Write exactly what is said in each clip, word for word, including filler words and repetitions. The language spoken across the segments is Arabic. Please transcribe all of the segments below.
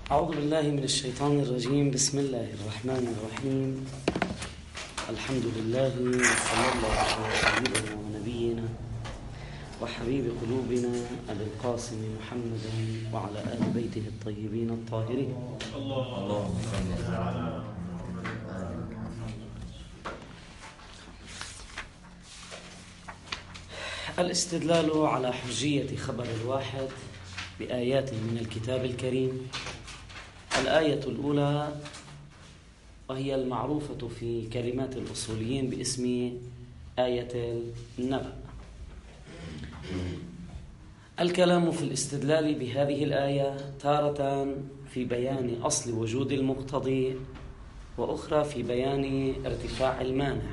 أعوذ بالله من الشيطان الرجيم. بسم الله الرحمن الرحيم. الحمد لله صلى الله على سيدنا ونبينا وحبيب قلوبنا أبي القاسم محمد وعلى آل بيته الطيبين الطاهرين. الله الاستدلال على حجية خبر الواحد بآيات من الكتاب الكريم. الآية الأولى وهي المعروفة في كلمات الأصوليين باسم آية النبأ. الكلام في الاستدلال بهذه الآية تارة في بيان أصل وجود المقتضي، وأخرى في بيان ارتفاع المانع.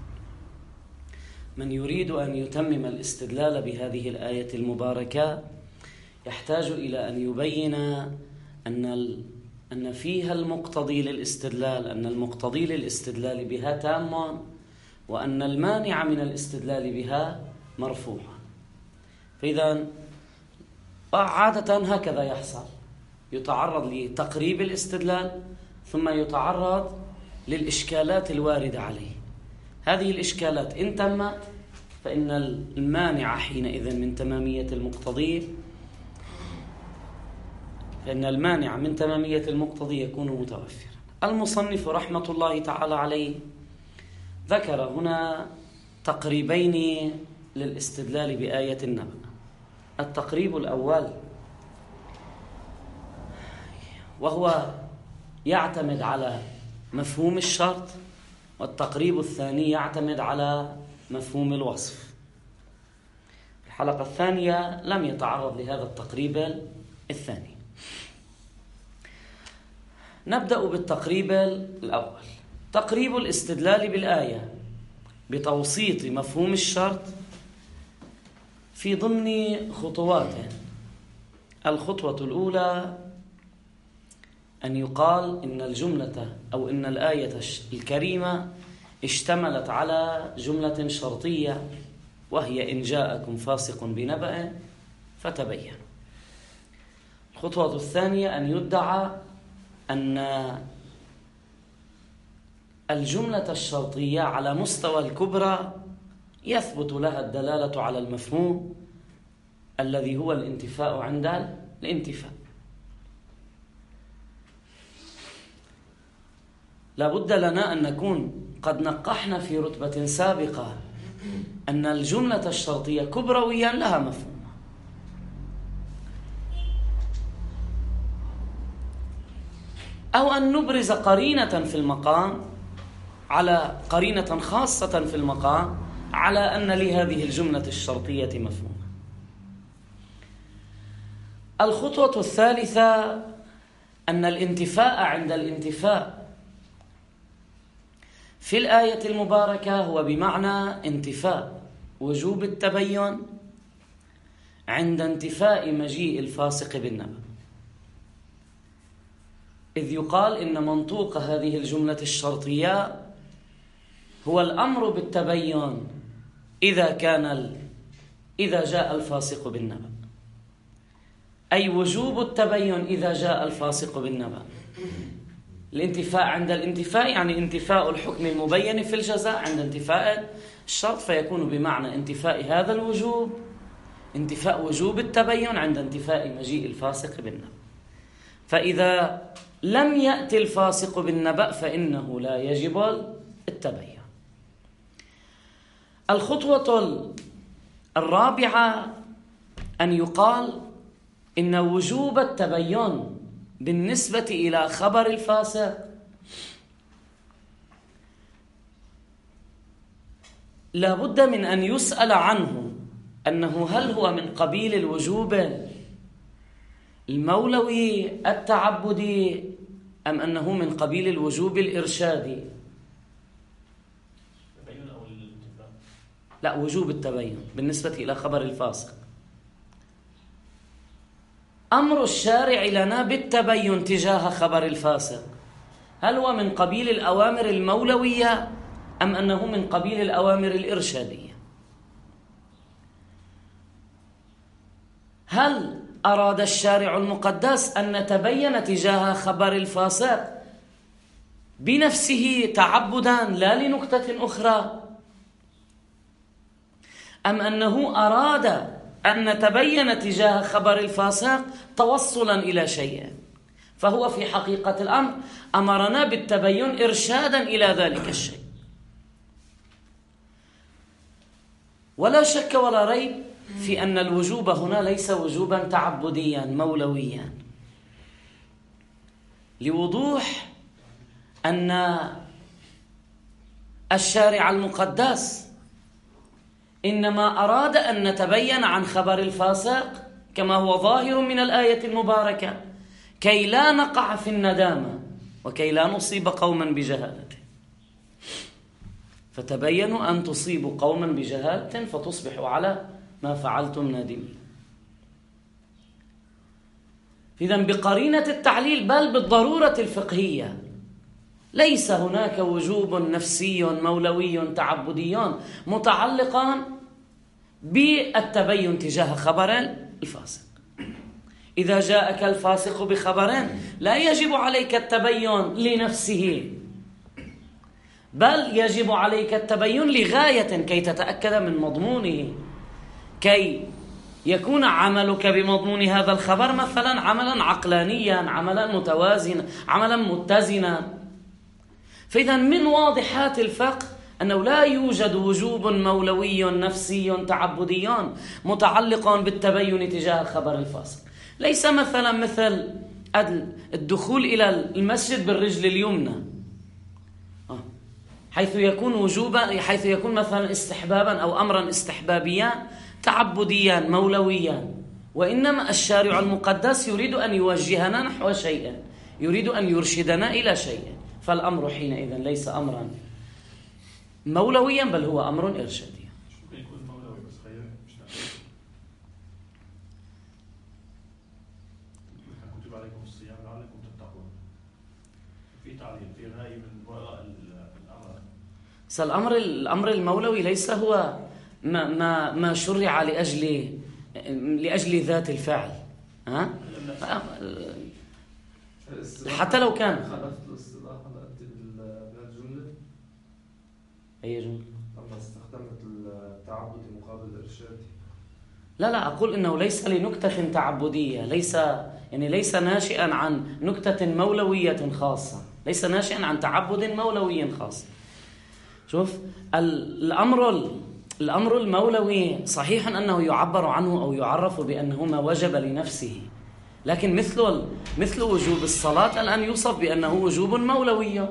من يريد أن يتمم الاستدلال بهذه الآية المباركة يحتاج إلى أن يبين أن أن فيها المقتضي للاستدلال، أن المقتضي للاستدلال بها تام، وأن المانع من الاستدلال بها مرفوع. فإذا عادة هكذا يحصل، يتعرض لتقريب الاستدلال ثم يتعرض للإشكالات الواردة عليه. هذه الإشكالات إن تمت فإن المانع حينئذ من تمامية المقتضي فإن المانع من تمامية المقتضي يكون متوفرا. المصنف رحمة الله تعالى عليه ذكر هنا تقريبين للاستدلال بآية النبأ. التقريب الأول وهو يعتمد على مفهوم الشرط، والتقريب الثاني يعتمد على مفهوم الوصف. الحلقة الثانية لم يتعرض لهذا التقريب الثاني. نبدأ بالتقريب الأول، تقريب الاستدلال بالآية بتوسيط مفهوم الشرط في ضمن خطوات. الخطوة الأولى أن يقال إن الجملة أو إن الآية الكريمة اشتملت على جملة شرطية، وهي إن جاءكم فاسق بنبأ فتبين. الخطوة الثانية أن يدعى أن الجملة الشرطية على مستوى الكبرى يثبت لها الدلالة على المفهوم الذي هو الانتفاء عند الانتفاء. لا بد لنا أن نكون قد نقحنا في رتبة سابقة أن الجملة الشرطية كبرويا لها مفهوم، أو أن نبرز قرينة في المقام على قرينة خاصة في المقام على أن لهذه الجملة الشرطية مفهوم. الخطوة الثالثة أن الانتفاء عند الانتفاء في الآية المباركة هو بمعنى انتفاء وجوب التبين عند انتفاء مجيء الفاسق بالنبأ، إذ يقال إن منطوق هذه الجملة الشرطية هو الأمر بالتبين إذا كان ال... إذا جاء الفاسق بالنبأ، أي وجوب التبين إذا جاء الفاسق بالنبأ. الانتفاء عند الانتفاء يعني انتفاء الحكم المبين في الجزاء عند انتفاء الشرط، فيكون بمعنى انتفاء هذا الوجوب انتفاء وجوب التبين عند انتفاء مجيء الفاسق بالنبأ. فإذا لم يأتي الفاسق بالنبأ فإنه لا يجب التبين. الخطوة الرابعة أن يقال إن وجوب التبين بالنسبة إلى خبر الفاسق لا بد من أن يسأل عنه أنه هل هو من قبيل الوجوب المولوي التعبدي أم أنه من قبيل الوجوب الإرشادي. لا، وجوب التبين بالنسبة إلى خبر الفاسق. أمر الشارع لنا بالتبين تجاه خبر الفاسق هل هو من قبيل الأوامر المولوية أم أنه من قبيل الأوامر الإرشادية؟ هل أراد الشارع المقدس أن نتبين تجاه خبر الفاسق بنفسه تعبدا لا لنكتة أخرى، أم أنه أراد أن نتبين تجاه خبر الفاسق توصلا إلى شيء؟ فهو في حقيقة الأمر أمرنا بالتبين إرشادا إلى ذلك الشيء. ولا شك ولا ريب في أن الوجوب هنا ليس وجوبا تعبديا مولويا، لوضوح أن الشارع المقدس إنما أراد أن نتبين عن خبر الفاسق كما هو ظاهر من الآية المباركة كي لا نقع في الندامة وكي لا نصيب قوما بجهالة. فتبينوا أن تصيبوا قوما بجهالة فتصبحوا على ما فعلتم نادمين. إذن بقرينة التعليل بل بالضرورة الفقهية ليس هناك وجوب نفسي مولوي تعبدي متعلقا بالتبين تجاه خبر الفاسق. إذا جاءك الفاسق بخبر لا يجب عليك التبين لنفسه، بل يجب عليك التبين لغاية كي تتأكد من مضمونه، كي يكون عملك بمضمون هذا الخبر مثلا عملا عقلانيا، عملا متوازنا، عملا متزنا. فإذا من واضحات الفقه أنه لا يوجد وجوب مولوي نفسي تعبدي متعلق بالتبين تجاه خبر الفاسق. ليس مثلا مثل الدخول إلى المسجد بالرجل اليمنى حيث يكون وجوبا، حيث يكون مثلا استحبابا أو أمرا استحبابيا تعبديا مولويا، وإنما الشارع المقدس يريد أن يوجهنا نحو شيء، يريد أن يرشدنا إلى شيء، فالأمر حينئذ ليس أمرا مولويا بل هو أمر إرشادي. الأمر الأمر المولوي ليس هو ما ما ما شرع لأجل لأجل ذات الفعل، ها؟ حتى لو كان أي جملة لما استخدمت التعبد مقابل الإرشاد. لا لا أقول إنه ليس لنكتة تعبدية، ليس يعني ليس ناشئا عن نكتة مولوية خاصة، ليس ناشئا عن تعبد مولوي خاص. شوف الأمر الأمر المولوي صحيح أنه يعبر عنه أو يعرف بأنه ما وجب لنفسه، لكن مثل مثل وجوب الصلاة الآن يوصف بأنه وجوب مولوي،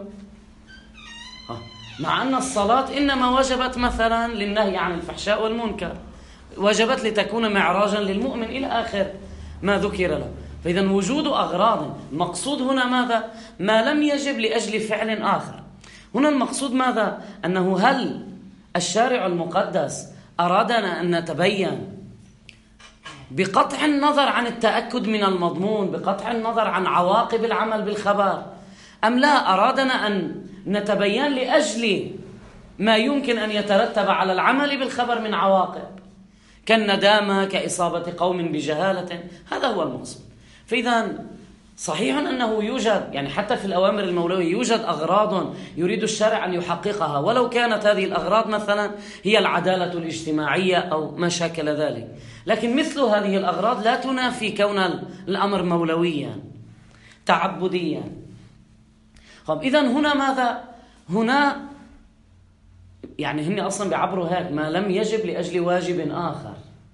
مع أن الصلاة إنما وجبت مثلا للنهي عن الفحشاء والمنكر، وجبت لتكون معراجا للمؤمن إلى آخر ما ذكر له. فإذا وجود أغراض، المقصود هنا ماذا؟ ما لم يجب لأجل فعل آخر. هنا المقصود ماذا؟ أنه هل الشارع المقدس أرادنا أن نتبين بقطع النظر عن التأكد من المضمون، بقطع النظر عن عواقب العمل بالخبر، أم لا أرادنا أن نتبين لأجل ما يمكن أن يترتب على العمل بالخبر من عواقب كالندامة، كإصابة قوم بجهالة؟ هذا هو المقصود. فإذا صحيح أنه يوجد يعني حتى في الأوامر المولوية يوجد أغراض يريد الشارع أن يحققها، ولو كانت هذه الأغراض مثلا هي العدالة الاجتماعية أو ما شاكل ذلك، لكن مثل هذه الأغراض لا تنافي كون الأمر مولويا تعبديا. إذن هنا ماذا؟ هنا يعني هن أصلا بيعبروا هيك ما لم يجب لأجل واجب آخر.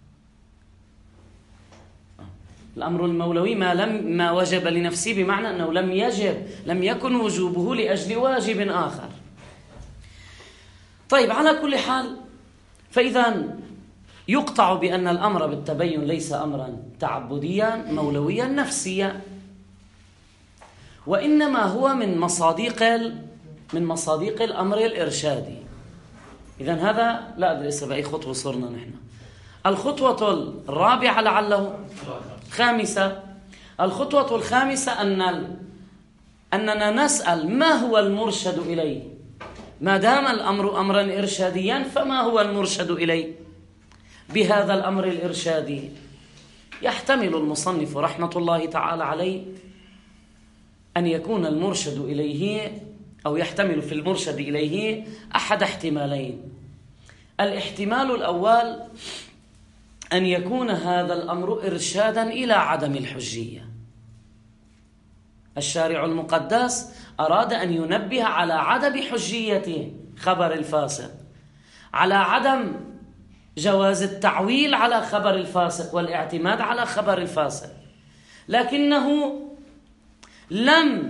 الأمر المولوي ما لم ما وجب لنفسه، بمعنى أنه لم يجب، لم يكن وجوبه لأجل واجب آخر. طيب على كل حال، فإذا يقطع بأن الأمر بالتبين ليس أمرا تعبديا مولويا نفسيا، وإنما هو من مصادق من مصادق الأمر الإرشادي. إذن هذا لا أدري إذا بأي خطوة صرنا نحن. الخطوة الرابعة لعله خامسة، الخطوة الخامسة أن أننا نسأل ما هو المرشد إليه. ما دام الأمر أمرا إرشاديا فما هو المرشد إليه بهذا الأمر الإرشادي؟ يحتمل المصنف رحمة الله تعالى عليه أن يكون المرشد إليه، أو يحتمل في المرشد إليه أحد احتمالين. الاحتمال الأول أن يكون هذا الأمر إرشادا إلى عدم الحجية. الشارع المقدس أراد أن ينبه على عدم حجية خبر الفاسق، على عدم جواز التعويل على خبر الفاسق والاعتماد على خبر الفاسق، لكنه لم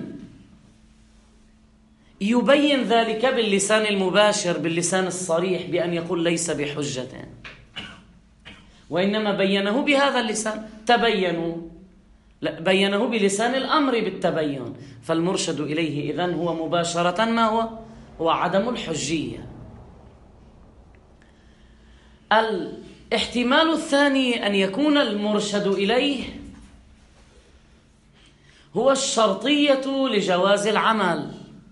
يبين ذلك باللسان المباشر، باللسان الصريح، بأن يقول ليس بحجة، وإنما بينه بهذا اللسان. تبينوا، بينه بلسان الأمر بالتبين. فالمرشد إليه إذن هو مباشرة ما هو؟ هو عدم الحجية. الاحتمال الثاني أن يكون المرشد إليه هو الشرطية لجواز العمل.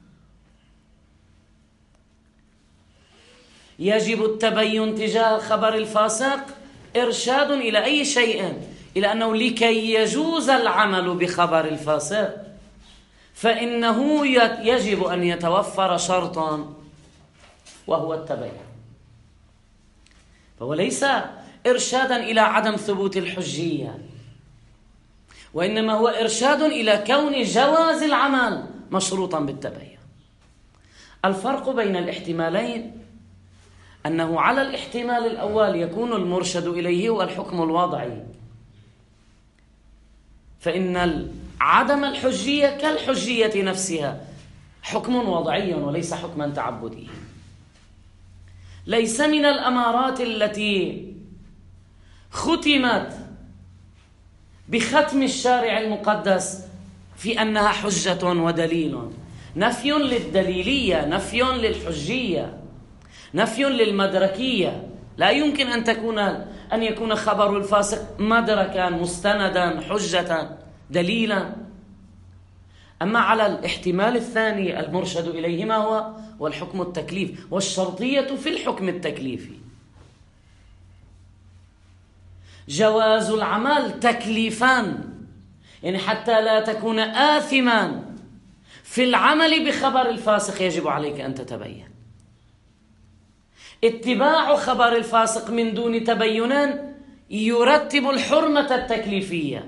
يجب التبين تجاه خبر الفاسق إرشاد إلى أي شيء، إلى أنه لكي يجوز العمل بخبر الفاسق فإنه يجب أن يتوفر شرطا وهو التبين. فهو ليس إرشادا إلى عدم ثبوت الحجية، وإنما هو إرشاد إلى كون جواز العمل مشروطا بالتبين. الفرق بين الاحتمالين أنه على الاحتمال الأول يكون المرشد إليه هو الحكم الوضعي، فإن عدم الحجية كالحجية نفسها حكم وضعي وليس حكما تعبديا. ليس من الأمارات التي ختمت بختم الشارع المقدس في أنها حجة ودليل، نفي للدليلية، نفي للحجية، نفي للمدركية. لا يمكن أن تكون أن يكون خبر الفاسق مدركا مستندا حجة دليلا. أما على الاحتمال الثاني المرشد إليه ما هو؟ والحكم التكليف، والشرطية في الحكم التكليفي. جواز العمل تكليفا، يعني حتى لا تكون آثما في العمل بخبر الفاسق يجب عليك أن تتبين. اتباع خبر الفاسق من دون تبين يرتب الحرمة التكليفية.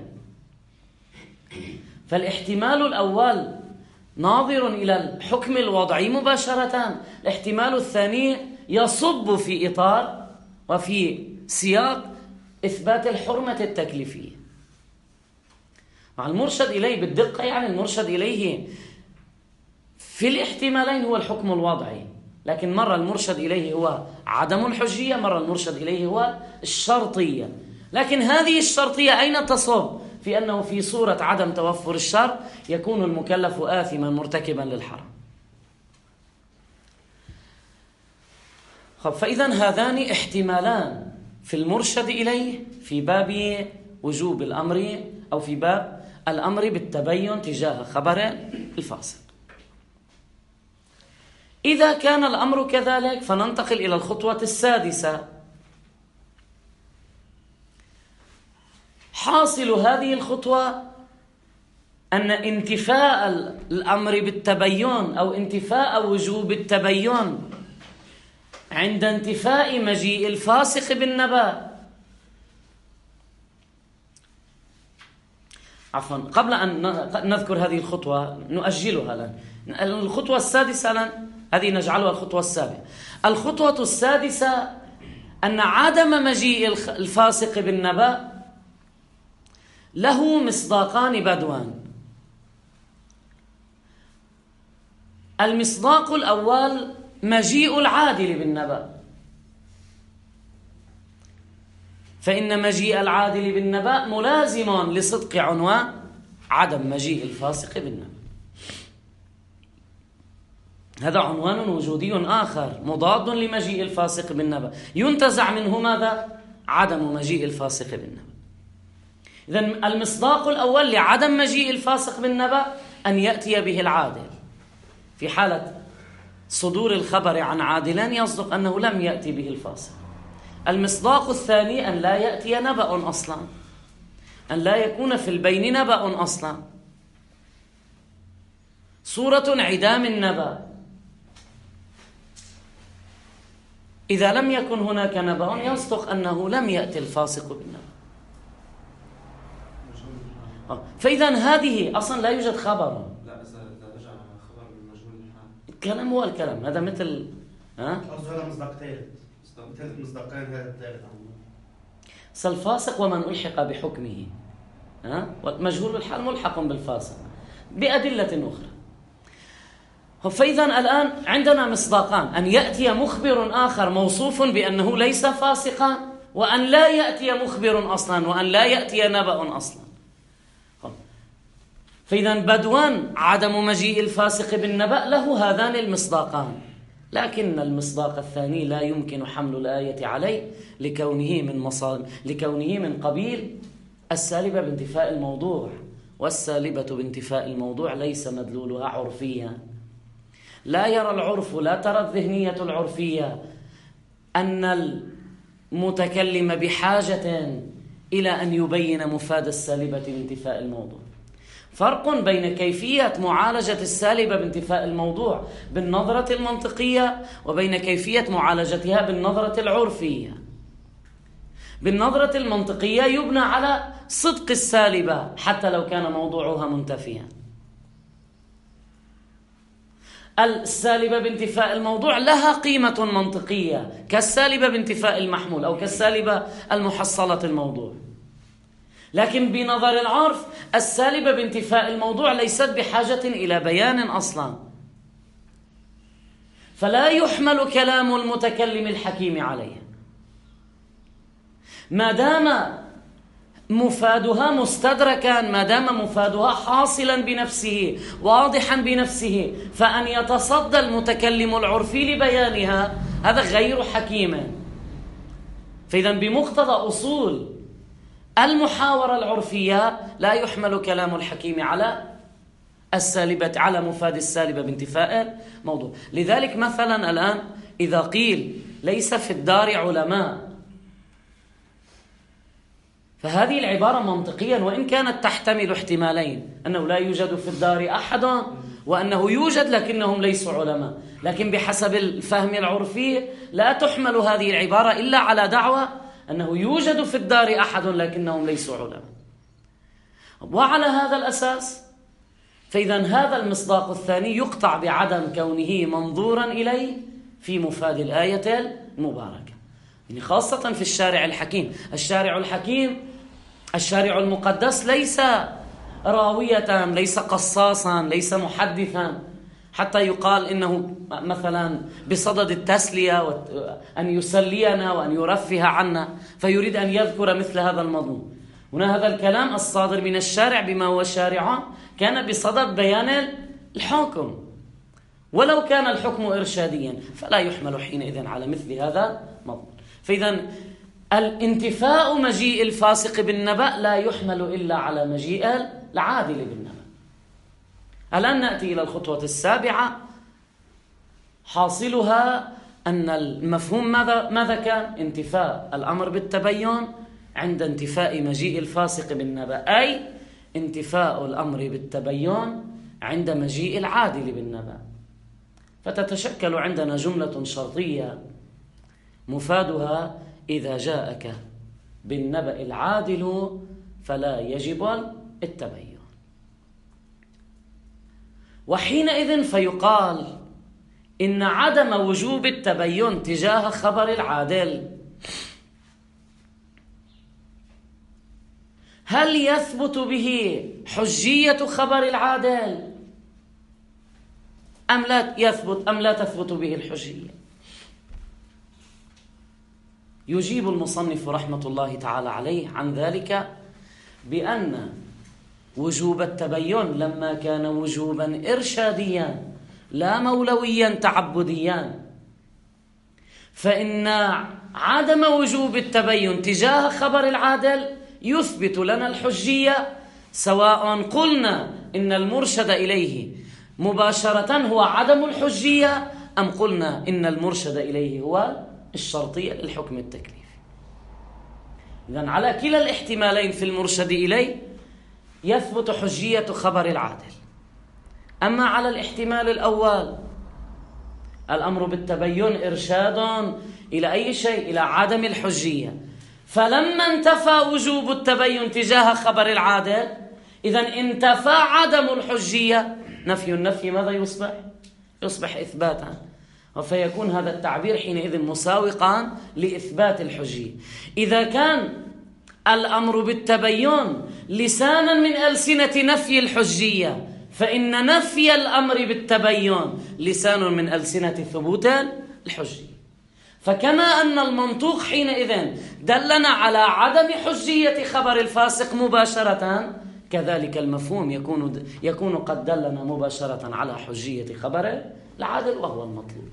فالاحتمال الأول ناظر إلى الحكم الوضعي مباشرة، الاحتمال الثاني يصب في إطار وفي سياق إثبات الحرمة التكليفية. مع المرشد إليه بالدقة، يعني المرشد إليه في الاحتمالين هو الحكم الوضعي، لكن مرة المرشد إليه هو عدم الحجية، مرة المرشد إليه هو الشرطية. لكن هذه الشرطية أين تصب؟ في أنه في صورة عدم توفر الشرط يكون المكلف آثما مرتكبا للحرام. خب، فإذا هذان احتمالان في المرشد إليه في باب وجوب الأمر، أو في باب الأمر بالتبين تجاه خبر الفاسق. إذا كان الأمر كذلك فننتقل إلى الخطوة السادسة. حاصل هذه الخطوة أن انتفاء الأمر بالتبين أو انتفاء وجوب التبين عند انتفاء مجيء الفاسق بالنبأ. عفوا، قبل أن نذكر هذه الخطوة نؤجلها لن. الخطوة السادسة لن هذه نجعلها الخطوة السابعة. الخطوة السادسة أن عدم مجيء الفاسق بالنبأ له مصداقان بدوان. المصداق الأول مجيء العادل بالنبأ، فإن مجيء العادل بالنبأ ملازم لصدق عنوان عدم مجيء الفاسق بالنبأ. هذا عنوان وجودي آخر مضاد لمجيء الفاسق بالنبأ، ينتزع منه ماذا؟ عدم مجيء الفاسق بالنبأ. إذن المصداق الأول لعدم مجيء الفاسق بالنبأ أن يأتي به العادل. في حالة صدور الخبر عن عادلان يصدق أنه لم يأتي به الفاسق. المصداق الثاني أن لا يأتي نبأ أصلا. أن لا يكون في البين نبأ أصلا. صورة انعدام النبأ، إذا لم يكن هناك نبأ يصدق أنه لم يأتي الفاسق بالنبأ. فإذا هذه أصلا لا يوجد خبر. لا إذا رجع خبر بالمجهول الحال الكلام هو الكلام، هذا مثل ها؟ هذا مصداق ثالث، ثالث مصداقين هذا الثالث. الفاسق ومن ألحق بحكمه، ها؟ والمجهول الحال ملحق بالفاسق بأدلة أخرى. فإذا الآن عندنا مصداقان: أن يأتي مخبر آخر موصوف بأنه ليس فاسقا، وأن لا يأتي مخبر أصلا، وأن لا يأتي نبأ أصلا. فإذا بدوان عدم مجيء الفاسق بالنبأ له هذان المصداقان، لكن المصداق الثاني لا يمكن حمل الآية عليه لكونه من مصادر لكونه من قبيل السالبة بانتفاء الموضوع، والسالبة بانتفاء الموضوع ليس مدلولها عرفيا. لا يرى العرف، لا ترى الذهنية العرفية أن المتكلم بحاجة إلى أن يبين مفاد السالبة بانتفاء الموضوع. فرق بين كيفية معالجة السالبة بانتفاء الموضوع بالنظرة المنطقية وبين كيفية معالجتها بالنظرة العرفية. بالنظرة المنطقية يبنى على صدق السالبة حتى لو كان موضوعها منتفيا. السالبة بانتفاء الموضوع لها قيمة منطقية كالسالبة بانتفاء المحمول أو كالسالبة المحصلة الموضوع، لكن بنظر العرف السالبة بانتفاء الموضوع ليست بحاجة إلى بيان أصلا، فلا يحمل كلام المتكلم الحكيم عليها ما دام مفادها مستدركا، ما دام مفادها حاصلا بنفسه واضحا بنفسه، فأن يتصدى المتكلم العرفي لبيانها هذا غير حكيم. فإذا بمقتضى أصول المحاورة العرفية لا يحمل كلام الحكيم على السالبة على مفاد السالبة بانتفاء الموضوع. لذلك مثلا الآن إذا قيل ليس في الدار علماء، فهذه العبارة منطقيا وإن كانت تحتمل احتمالين، أنه لا يوجد في الدار أحد وأنه يوجد لكنهم ليسوا علماء، لكن بحسب الفهم العرفي لا تحمل هذه العبارة إلا على دعوة أنه يوجد في الدار أحد لكنهم ليسوا علماء. وعلى هذا الأساس فإذا هذا المصداق الثاني يقطع بعدم كونه منظورا إليه في مفاد الآية المباركة، يعني خاصة في الشارع الحكيم. الشارع الحكيم الشارع المقدس ليس راوية، ليس قصاصا، ليس محدثا حتى يقال إنه مثلا بصدد التسلية وأن يسلينا وأن يرفه عنا فيريد أن يذكر مثل هذا المضمون. هنا هذا الكلام الصادر من الشارع بما هو شارع كان بصدد بيان الحكم، ولو كان الحكم إرشاديا فلا يحمل حينئذ على مثل هذا المضمون. فإذا الانتفاء مجيء الفاسق بالنبأ لا يحمل إلا على مجيء العادل بالنبأ. الآن نأتي إلى الخطوة السابعة، حاصلها أن المفهوم ماذا ماذا كان؟ انتفاء الأمر بالتبين عند انتفاء مجيء الفاسق بالنبأ، أي انتفاء الأمر بالتبين عند مجيء العادل بالنبأ. فتتشكل عندنا جملة شرطية مفادها إذا جاءك بالنبأ العادل فلا يجب التبين. وحينئذ فيقال إن عدم وجوب التبين تجاه خبر العادل هل يثبت به حجية خبر العادل أم لا يثبت أم لا تثبت به الحجية؟ يجيب المصنف رحمة الله تعالى عليه عن ذلك بأن وجوب التبين لما كان وجوبا إرشاديا لا مولويا تعبديا، فإن عدم وجوب التبين تجاه خبر العادل يثبت لنا الحجية، سواء قلنا إن المرشد إليه مباشرة هو عدم الحجية أم قلنا إن المرشد إليه هو الشرطية للحكم التكليفي. إذن على كلا الاحتمالين في المرشد إليه يثبت حجية خبر العادل. أما على الاحتمال الأول الأمر بالتبين إرشاد إلى أي شيء؟ إلى عدم الحجية. فلما انتفى وجوب التبين تجاه خبر العادل، إذن انتفى عدم الحجية. نفي النفي ماذا يصبح؟ يصبح إثباتا، وفيكون هذا التعبير حينئذ مساوقا لإثبات الحجية. إذا كان الأمر بالتبين لسانا من ألسنة نفي الحجية، فإن نفي الأمر بالتبين لسان من ألسنة ثبوت الحجية. فكما أن المنطوق حينئذ دلنا على عدم حجية خبر الفاسق مباشرة، كذلك المفهوم يكون يكون قد دلنا مباشرة على حجية خبر العادل، وهو المطلوب.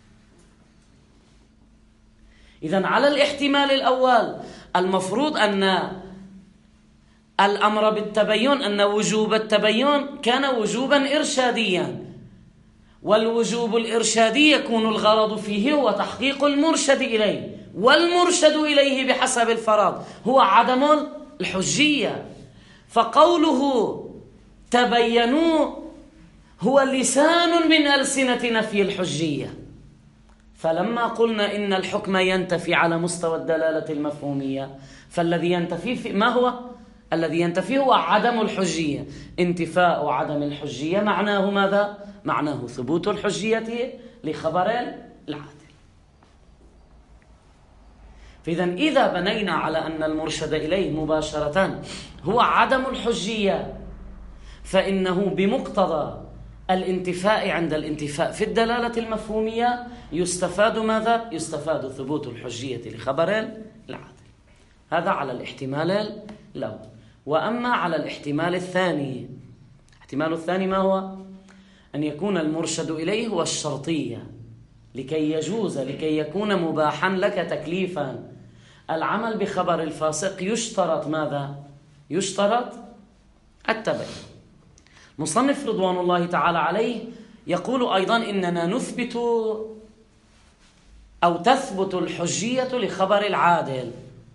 إذن على الاحتمال الأول المفروض أن الأمر بالتبين، أن وجوب التبين كان وجوبا إرشاديا، والوجوب الإرشادي يكون الغرض فيه هو تحقيق المرشد إليه، والمرشد إليه بحسب الفرض هو عدم الحجية. فقوله تبينوا هو لسان من ألسنة نفي الحجية. فلما قلنا إن الحكم ينتفي على مستوى الدلالة المفهومية، فالذي ينتفي في ما هو؟ الذي ينتفي هو عدم الحجية. انتفاء عدم الحجية معناه ماذا؟ معناه ثبوت الحجية لخبر العادل. فإذا إذا بنينا على أن المرشد إليه مباشرة هو عدم الحجية، فإنه بمقتضى الانتفاء عند الانتفاء في الدلالة المفهومية يستفاد ماذا؟ يستفاد ثبوت الحجية لخبر العادل. هذا على الاحتمال الأول. وأما على الاحتمال الثاني، الاحتمال الثاني ما هو؟ أن يكون المرشد إليه هو الشرطية، لكي يجوز لكي يكون مباحا لك تكليفا العمل بخبر الفاسق يشترط ماذا؟ يشترط التبين. مصنف رضوان الله تعالى عليه يقول أيضا إننا نثبت أو تثبت الحجية لخبر العادل.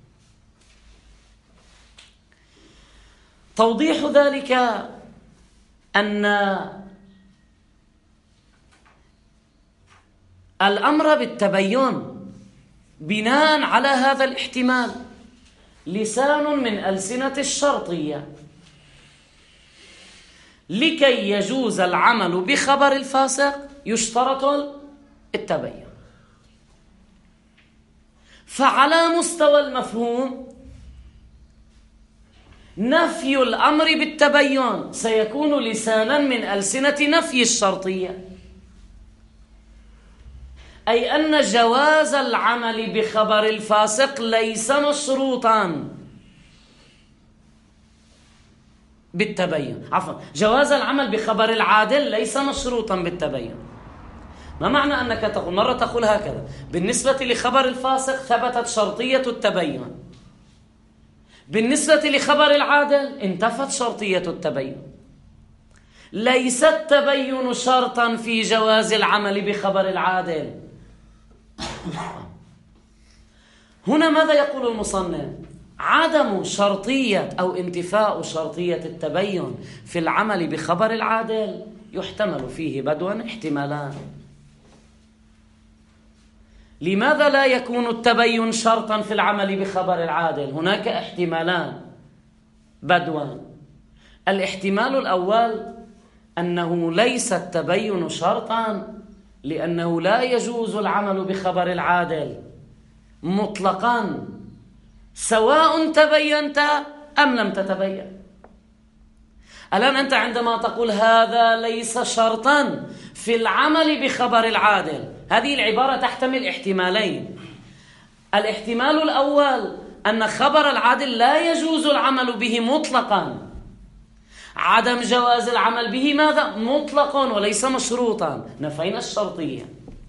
توضيح ذلك أن الأمر بالتبين بناء على هذا الاحتمال لسان من ألسنة الشرطية، لكي يجوز العمل بخبر الفاسق يشترط التبين. فعلى مستوى المفهوم نفي الأمر بالتبين سيكون لسانا من ألسنة نفي الشرطية، أي أن جواز العمل بخبر الفاسق ليس مشروطا بالتبين. عفوا، جواز العمل بخبر العادل ليس مشروطا بالتبين. ما معنى أنك تقول مرة تقول هكذا بالنسبة لخبر الفاسق ثبتت شرطية التبين، بالنسبة لخبر العادل انتفت شرطية التبين. ليس التبين شرطا في جواز العمل بخبر العادل. هنا ماذا يقول المصنف؟ عدم شرطية أو انتفاء شرطية التبين في العمل بخبر العادل يحتمل فيه بدوا احتمالان. لماذا لا يكون التبين شرطا في العمل بخبر العادل؟ هناك احتمالان بدوا. الاحتمال الأول أنه ليس التبين شرطا، لأنه لا يجوز العمل بخبر العادل مطلقا سواء تبينت أم لم تتبين. الآن أنت عندما تقول هذا ليس شرطا في العمل بخبر العادل، هذه العبارة تحتمل احتمالين. الاحتمال الأول أن خبر العادل لا يجوز العمل به مطلقا، عدم جواز العمل به ماذا؟ مطلقا وليس مشروطا، نفينا الشرطية.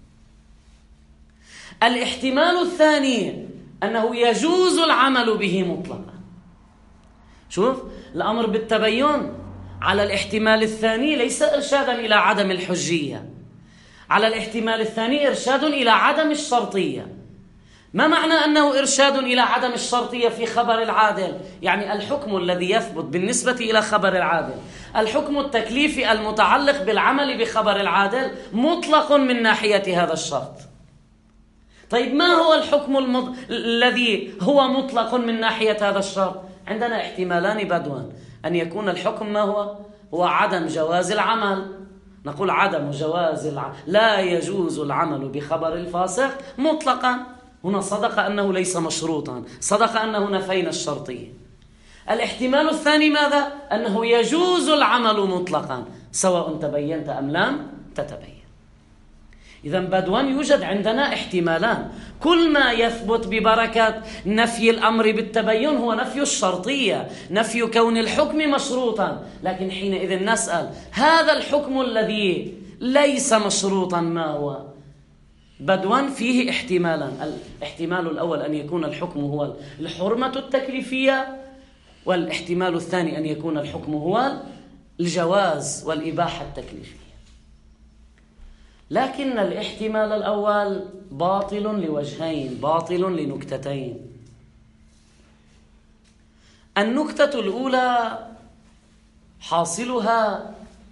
الاحتمال الثاني أنه يجوز العمل به مطلقا. شوف، الأمر بالتبين على الاحتمال الثاني ليس إرشادا إلى عدم الحجية، على الاحتمال الثاني إرشاد إلى عدم الشرطية. ما معنى أنه إرشاد إلى عدم الشرطية في خبر العادل؟ يعني الحكم الذي يثبت بالنسبة إلى خبر العادل، الحكم التكليفي المتعلق بالعمل بخبر العادل مطلق من ناحية هذا الشرط. طيب ما هو الحكم المض... الذي هو مطلق من ناحية هذا الشرط؟ عندنا احتمالان بدوان، أن يكون الحكم ما هو؟ هو عدم جواز العمل. نقول عدم جواز العمل، لا يجوز العمل بخبر الفاسق مطلقا. هنا صدق أنه ليس مشروطا، صدق أنه نفينا الشرطية. الاحتمال الثاني ماذا؟ أنه يجوز العمل مطلقا سواء تبينت أم لم تتبين. إذن بدوان يوجد عندنا احتمالان، كل ما يثبت ببركة نفي الأمر بالتبين هو نفي الشرطية، نفي كون الحكم مشروطا. لكن حينئذ نسأل هذا الحكم الذي ليس مشروطا ما هو؟ بدوان فيه احتمالان، الاحتمال الأول أن يكون الحكم هو الحرمة التكليفية، والاحتمال الثاني أن يكون الحكم هو الجواز والإباحة التكليفية. لكن الاحتمال الأول باطل لوجهين، باطل لنكتتين. النكتة الأولى حاصلها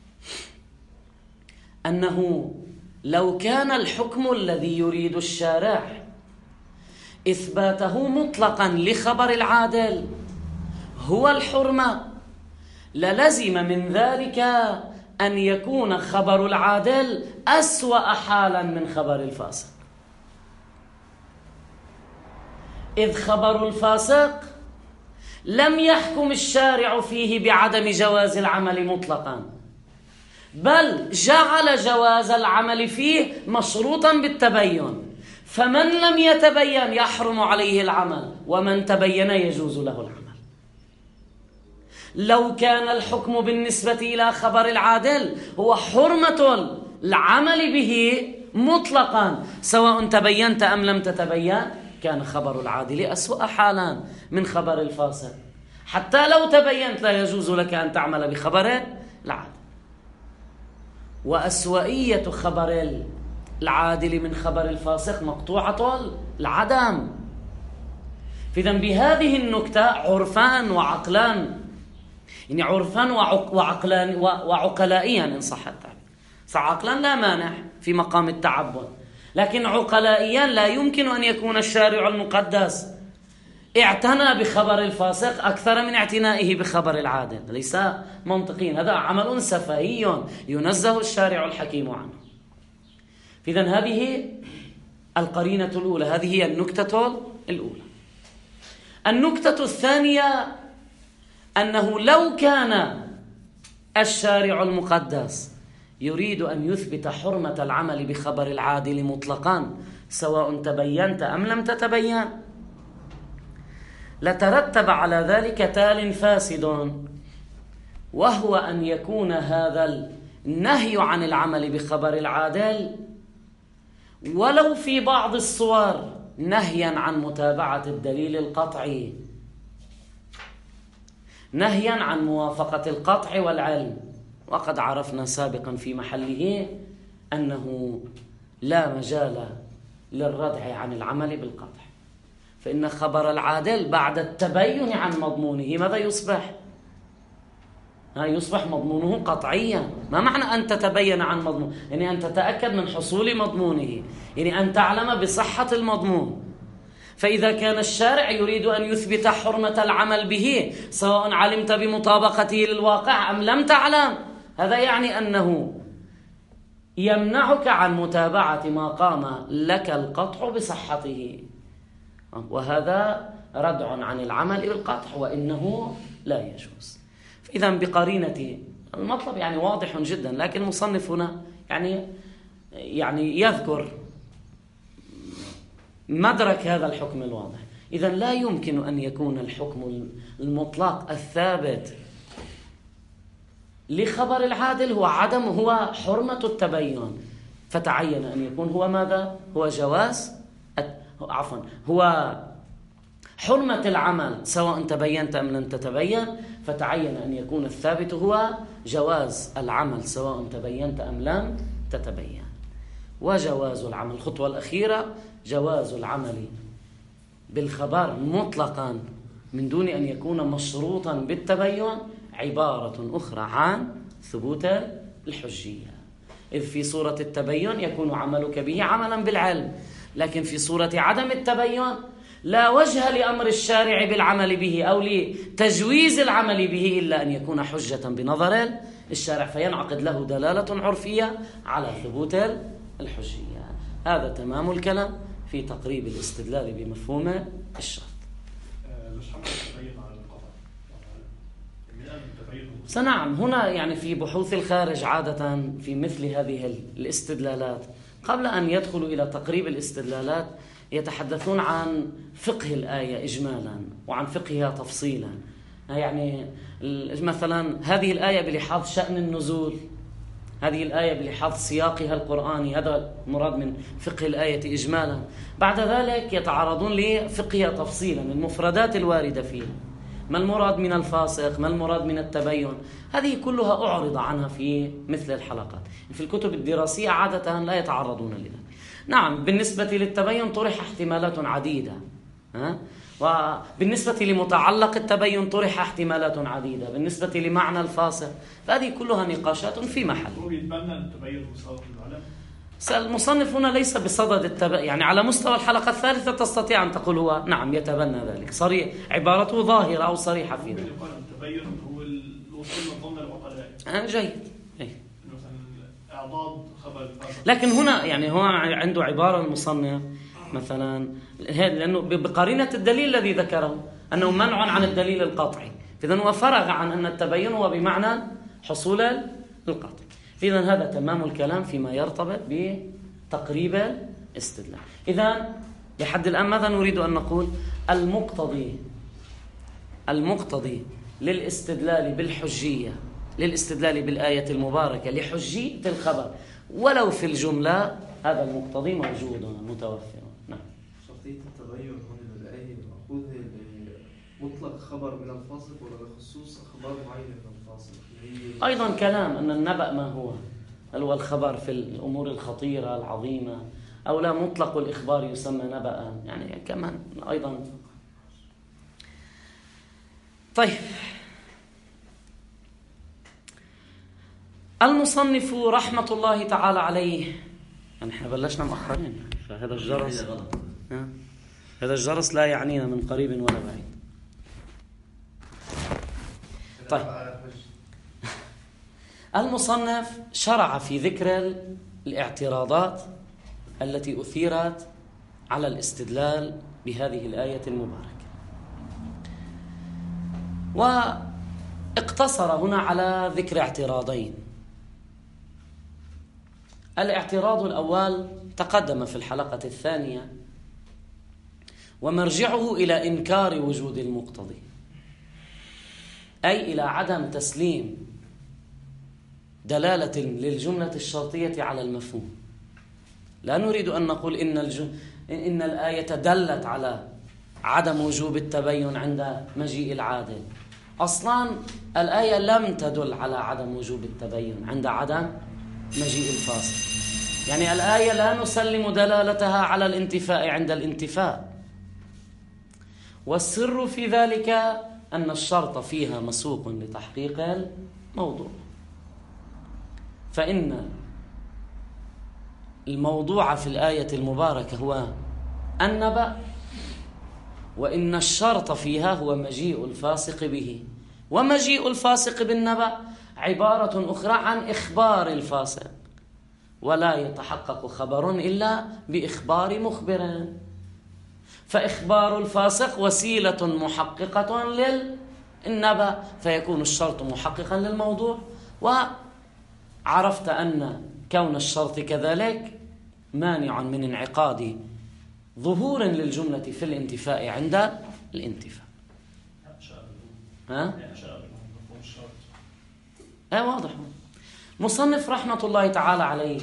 أنه لو كان الحكم الذي يريد الشارع إثباته مطلقا لخبر العادل هو الحرمة، للزم من ذلك أن يكون خبر العادل أسوأ حالا من خبر الفاسق، إذ خبر الفاسق لم يحكم الشارع فيه بعدم جواز العمل مطلقا، بل جعل جواز العمل فيه مشروطا بالتبين، فمن لم يتبين يحرم عليه العمل، ومن تبين يجوز له العمل. لو كان الحكم بالنسبة إلى خبر العادل هو حرمة العمل به مطلقا سواء تبينت أم لم تتبين، كان خبر العادل أسوأ حالا من خبر الفاسق. حتى لو تبينت لا يجوز لك أن تعمل بخبر العادل. وأسوأية خبر العادل من خبر الفاسق مقطوعة العدم. فإذن بهذه النكتة عرفان وعقلان، يعني عرفان وعقلان وعقلائيا إن صح التعبير. فعقلان لا مانع في مقام التعبد، لكن عقلائيا لا يمكن أن يكون الشارع المقدس اعتنى بخبر الفاسق أكثر من اعتنائه بخبر العادل. ليس منطقيا، هذا عمل سفهي ينزه الشارع الحكيم عنه. إذن هذه القرينة الأولى، هذه هي النكتة الأولى. النكتة الثانية أنه لو كان الشارع المقدس يريد أن يثبت حرمة العمل بخبر العادل مطلقا سواء تبينت أم لم تتبين، لترتب على ذلك تال فاسد، وهو أن يكون هذا النهي عن العمل بخبر العادل ولو في بعض الصور نهيا عن متابعة الدليل القطعي، نهيا عن موافقة القطع والعلم. وقد عرفنا سابقا في محله أنه لا مجال للردع عن العمل بالقطع، فإن خبر العادل بعد التبين عن مضمونه ماذا يصبح؟ ها يصبح مضمونه قطعيا. ما معنى أن تتبين عن مضمون؟ يعني أن تتأكد من حصول مضمونه، يعني أن تعلم بصحة المضمون. فإذا كان الشارع يريد أن يثبت حرمة العمل به سواء علمت بمطابقته للواقع أم لم تعلم، هذا يعني أنه يمنعك عن متابعة ما قام لك القطع بصحته، وهذا ردع عن العمل بالقطع وإنه لا يجوز. إذا بقرينة المطلب يعني واضح جدا، لكن المصنف هنا يعني يعني يذكر مدرك هذا الحكم الواضح. إذا لا يمكن أن يكون الحكم المطلق الثابت لخبر العادل هو عدم هو حرمة التبين، فتعين أن يكون هو ماذا؟ هو جواز عفوا هو حرمة العمل سواء تبينت أم لم تتبين، فتعين أن يكون الثابت هو جواز العمل سواء تبينت أم لم تتبين. وجواز العمل الخطوة الأخيرة جواز العمل بالخبر مطلقا من دون أن يكون مشروطا بالتبين عبارة أخرى عن ثبوت الحجية. إذ في صورة التبين يكون عملك به عملا بالعلم، لكن في صورة عدم التبين لا وجه لأمر الشارع بالعمل به أو لتجويز العمل به إلا أن يكون حجة بنظر الشارع، فينعقد له دلالة عرفية على ثبوت الحجية. هذا تمام الكلام في تقريب الاستدلال بمفهوم الشرط. سنعم هنا يعني في بحوث الخارج عادة في مثل هذه الاستدلالات قبل أن يدخلوا إلى تقريب الاستدلالات يتحدثون عن فقه الآية إجمالا وعن فقهها تفصيلا. يعني مثلا هذه الآية بلحاظ شأن النزول، هذه الآية بلحاظ سياقها القرآني، هذا مراد من فقه الآية إجمالا. بعد ذلك يتعرضون لفقهها تفصيلا، المفردات الواردة فيها، ما المراد من الفاسق، ما المراد من التبين، هذه كلها أعرض عنها في مثل الحلقات. في الكتب الدراسية عادة لا يتعرضون لذلك. نعم بالنسبة للتبين طرح احتمالات عديدة، ها؟ وبالنسبة لمتعلق التبين طرح احتمالات عديدة، بالنسبة لمعنى الفاسق، فهذه كلها نقاشات في محل. المصنف هنا ليس بصدد التبين، يعني على مستوى الحلقة الثالثة تستطيع أن تقول هو نعم يتبنى ذلك، صريح عبارته ظاهرة أو صريحة في ذلك. التبين هو الوصول من ضمن العقلاء. آه جيد. مثلا إعضاد خبر الفاسق. لكن هنا يعني هو عنده عبارة المصنف مثلا لأنه بقرينة الدليل الذي ذكره أنه منع عن الدليل القطعي، إذن هو فرغ عن أن التبين هو بمعنى حصول القطع. إذن هذا تمام الكلام فيما يرتبط بتقريب الاستدلال. إذن لحد الآن ماذا نريد أن نقول؟ المقتضي المقتضي للاستدلال بالحجية، للاستدلال بالآية المباركة لحجية الخبر ولو في الجملة، هذا المقتضي موجود متوفر. نعم. شرطية التبين هنا بالآية مأخوذة مطلق خبر من الفاسق ولا بخصوص أخبار معينة من الفاسق؟ أيضا كلام أن النبأ ما هو؟ هل هو الخبر في الأمور الخطيرة العظيمة أو لا مطلق الإخبار يسمى نبأ؟ يعني كمان أيضا. طيب المصنف رحمة الله تعالى عليه، يعني احنا بلشنا مؤخرين فهذا الجرس هذا الجرس لا يعنينا من قريب ولا بعيد. طيب المصنف شرع في ذكر الاعتراضات التي أثيرت على الاستدلال بهذه الآية المباركة، واقتصر هنا على ذكر اعتراضين. الاعتراض الأول تقدم في الحلقة الثانية ومرجعه إلى إنكار وجود المقتضي، أي إلى عدم تسليم دلالة للجملة الشرطية على المفهوم. لا نريد أن نقول إن, الجم... إن الآية دلت على عدم وجوب التبين عند مجيء العادل. أصلا الآية لم تدل على عدم وجوب التبين عند عدم مجيء الفاصل، يعني الآية لا نسلم دلالتها على الانتفاء عند الانتفاء. والسر في ذلك أن الشرط فيها مسوق لتحقيق الموضوع، فإن الموضوع في الآية المباركة هو النبأ، وإن الشرط فيها هو مجيء الفاسق به، ومجيء الفاسق بالنبأ عبارة أخرى عن إخبار الفاسق، ولا يتحقق خبر إلا بإخبار مخبر، فإخبار الفاسق وسيلة محققة للنبأ، فيكون الشرط محققا للموضوع. وعرفت أن كون الشرط كذلك مانع من انعقاد ظهور للجملة في الانتفاء عند الانتفاء. ها؟ ايه واضح. مصنف رحمة الله تعالى عليه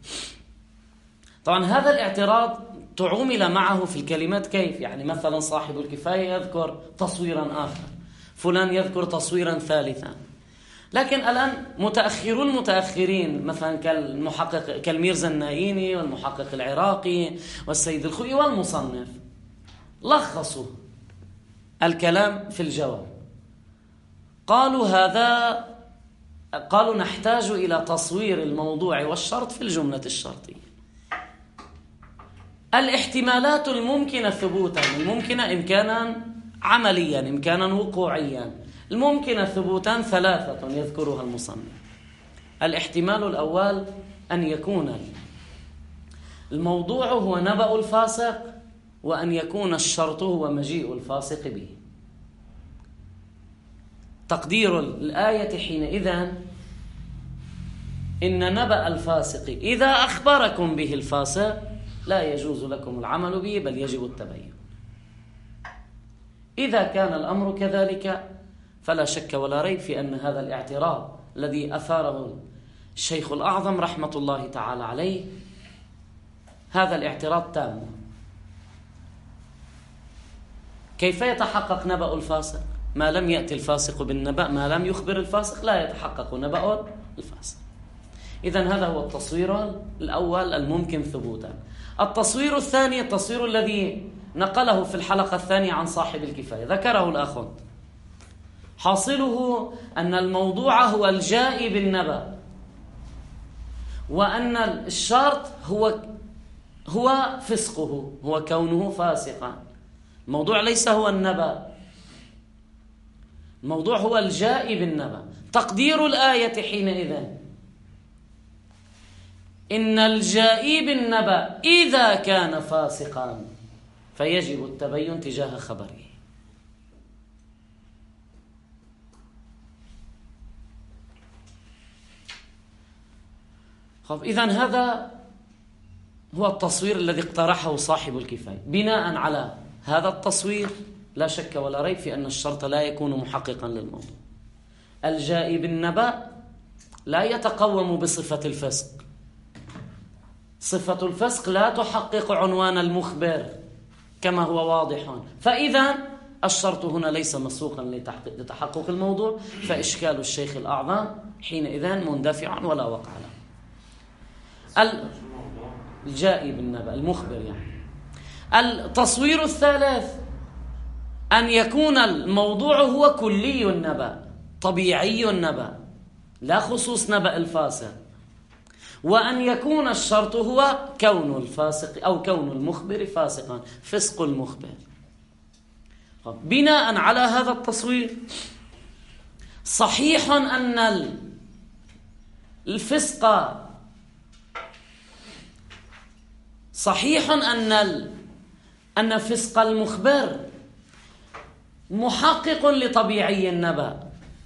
طبعا هذا الاعتراض تعامل معه في الكلمات كيف؟ يعني مثلا صاحب الكفاية يذكر تصويرا آخر، فلان يذكر تصويرا ثالثا، لكن الآن متأخرون المتأخرين مثلا كالمحقق كالميرزا النايني والمحقق العراقي والسيد الخوئي والمصنف لخصوا الكلام في الجواب. قالوا هذا قالوا نحتاج إلى تصوير الموضوع والشرط في الجملة الشرطية. الاحتمالات الممكنة ثبوتا، الممكنة إمكانا عمليا، إمكانا وقوعيا، الممكنة ثبوتا ثلاثة يذكرها المصنف. الاحتمال الأول أن يكون الموضوع هو نبأ الفاسق، وأن يكون الشرط هو مجيء الفاسق به. تقدير الآية حينئذ إن نبأ الفاسق إذا أخبركم به الفاسق لا يجوز لكم العمل به، بل يجب التبين. إذا كان الأمر كذلك فلا شك ولا ريب في أن هذا الاعتراض الذي أثاره الشيخ الأعظم رحمة الله تعالى عليه هذا الاعتراض تام. كيف يتحقق نبأ الفاسق؟ ما لم يأتي الفاسق بالنبأ، ما لم يخبر الفاسق لا يتحقق نبأ الفاسق. إذن هذا هو التصوير الأول الممكن ثبوتا. التصوير الثاني التصوير الذي نقله في الحلقة الثانية عن صاحب الكفاية، ذكره الأخ، حاصله أن الموضوع هو الجائي بالنبأ، وأن الشرط هو هو فسقه، هو كونه فاسقا. الموضوع ليس هو النبأ، الموضوع هو الجائي بالنبأ. تقدير الآية حينئذ إن الجائي بالنبأ إذا كان فاسقا فيجب التبين تجاه خبره. إذن هذا هو التصوير الذي اقترحه صاحب الكفاية. بناء على هذا التصوير لا شك ولا ريب في أن الشرط لا يكون محققا للموضوع. الجائي بالنبأ لا يتقوم بصفة الفسق، صفة الفسق لا تحقق عنوان المخبر كما هو واضح. فإذا الشرط هنا ليس مسوقا لتحقق الموضوع، فإشكال الشيخ الأعظم حينئذ مندفع ولا وقع له. الجائي بالنبأ المخبر يعني. التصوير الثالث أن يكون الموضوع هو كلي النبأ، طبيعي النبأ، لا خصوص نبأ الفاسق، وأن يكون الشرط هو كون الفاسق أو كون المخبر فاسقا، فسق المخبر. بناء على هذا التصوير صحيح أن الفسق صحيح أن أن فسق المخبر محقق لطبيعي النبأ،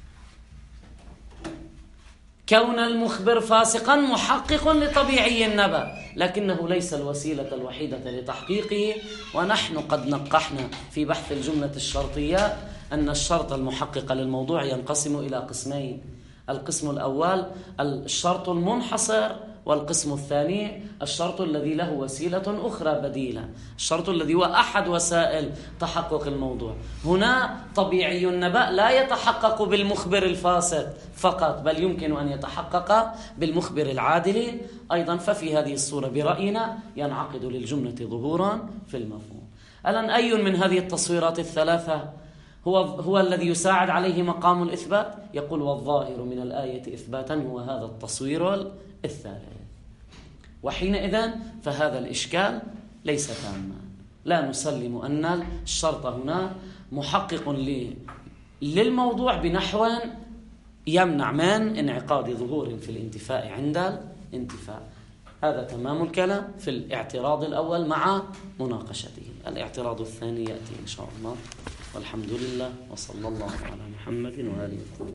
كون المخبر فاسقا محقق لطبيعي النبأ، لكنه ليس الوسيلة الوحيدة لتحقيقه. ونحن قد نقحنا في بحث الجملة الشرطية أن الشرط المحقق للموضوع ينقسم إلى قسمين. القسم الأول الشرط المنحصر، والقسم الثاني الشرط الذي له وسيلة أخرى بديلة، الشرط الذي هو أحد وسائل تحقق الموضوع. هنا طبيعي النبأ لا يتحقق بالمخبر الفاسد فقط، بل يمكن أن يتحقق بالمخبر العادل أيضا. ففي هذه الصورة برأينا ينعقد للجملة ظهورا في المفهوم. الآن أي من هذه التصويرات الثلاثة هو هو الذي يساعد عليه مقام الإثبات؟ يقول والظاهر من الآية إثباتا هو هذا التصوير الثالث. وحينئذ فهذا الإشكال ليس تاما، لا نسلم أن الشرط هنا محقق للموضوع بنحو يمنع من انعقاد ظهور في الانتفاء عند الانتفاء. هذا تمام الكلام في الاعتراض الأول مع مناقشته. الاعتراض الثاني يأتي إن شاء الله، والحمد لله، وصلى الله على محمد وآله.